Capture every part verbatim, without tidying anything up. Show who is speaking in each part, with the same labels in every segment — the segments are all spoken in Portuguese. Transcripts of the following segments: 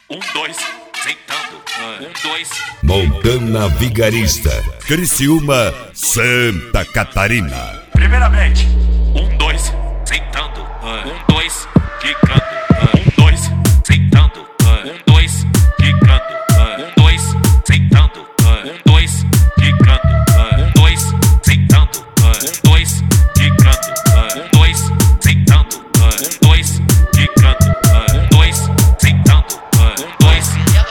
Speaker 1: Um, dois, sentando. Um, dois.
Speaker 2: Montana Vigarista, Criciúma, Santa Catarina.
Speaker 1: Primeiramente, um, dois, sentando. Um, dois, quicando. Um, dois, sentando. Um, dois, quicando. Um, dois, sentando. Um, dois, quicando. Um, dois, sentando. Um, dois, quicando. Um, dois, sentando. Um, dois, quicando. Um, dois, sentando. Um, dois,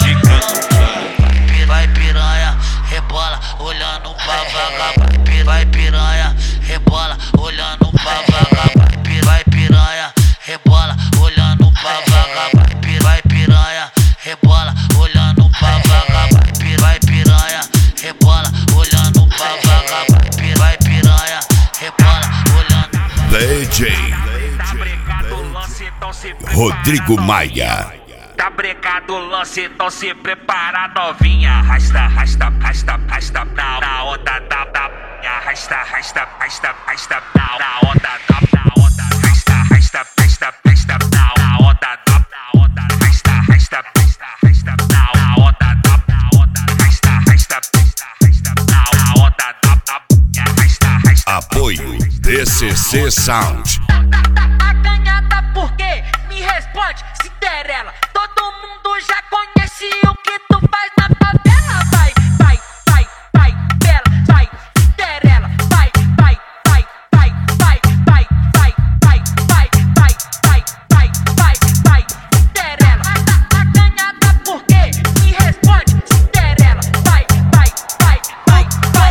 Speaker 1: quicando.
Speaker 3: Vai piranha, rebola, olhando pra vagaba. Vai piranha, rebola, olhando pra vagaba. Vai piranha, rebola, olhando pra vagaba. Vai piranha, rebola, olhando pra vagaba. Vai piranha, rebola, olhando pra vagaba. Vai piranha, rebola, olhando.
Speaker 2: D J
Speaker 1: Tá brecado o lance, então se
Speaker 2: Rodrigo Maia.
Speaker 1: Tá brecado o lance, então se prepara, novinha. Arrasta, arrasta, arrasta, arrasta na, na onda da da. Arrasta, arrasta, arrasta, arrasta na, na onda da na onda. Arrasta, arrasta, arrasta, arrasta na, na onda da na onda. Arrasta, arrasta, arrasta, arrasta na, na onda da na onda. Arrasta, arrasta, arrasta, arrasta na, na onda da da. Arrasta, arrasta.
Speaker 2: Apoio D C C Sound.
Speaker 4: A ganhada por quê? Me responde, Cinderela. Todo mundo já conhece o que tu faz na favela. Vai, vai, vai, vai, bela, vai, Cinderela. Vai, vai, vai, vai, vai, vai, vai, vai, vai, vai, vai, vai, vai, vai, Cinderela. A ganhada por quê? Me responde, Cinderela. Vai, vai, vai, vai, vai,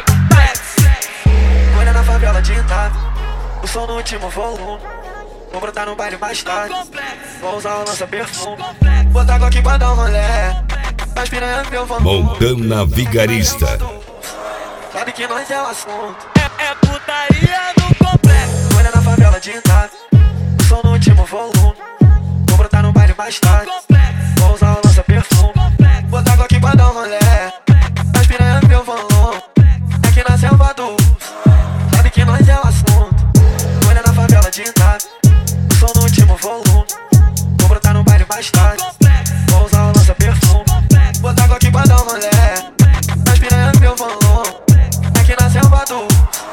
Speaker 4: vai.
Speaker 5: Olha na favela de Itá, o som no último volume. Vou brotar no baile mais tarde, vou usar o lança-perfume. Botar Glock pra dar um rolé, mas piranha meu vamos.
Speaker 2: Montana Vigarista.
Speaker 5: Sabe que nós é o assunto.
Speaker 6: É, é putaria no complexo.
Speaker 5: Olha na favela de Itá, o som no último volume. Vou brotar no baile mais tarde, vou usar o lança-perfume. Botar Glock pra dar um rolé, mas piranha meu volume. Aqui na selva do sabe que nós é o assunto. Olha na favela de Itá, o som no último volume. Vou brotar no baile mais tarde, vou usar o lança-perfume. Botar Glock pra dar um rolé, mas piranha meu volume. Aqui na selva do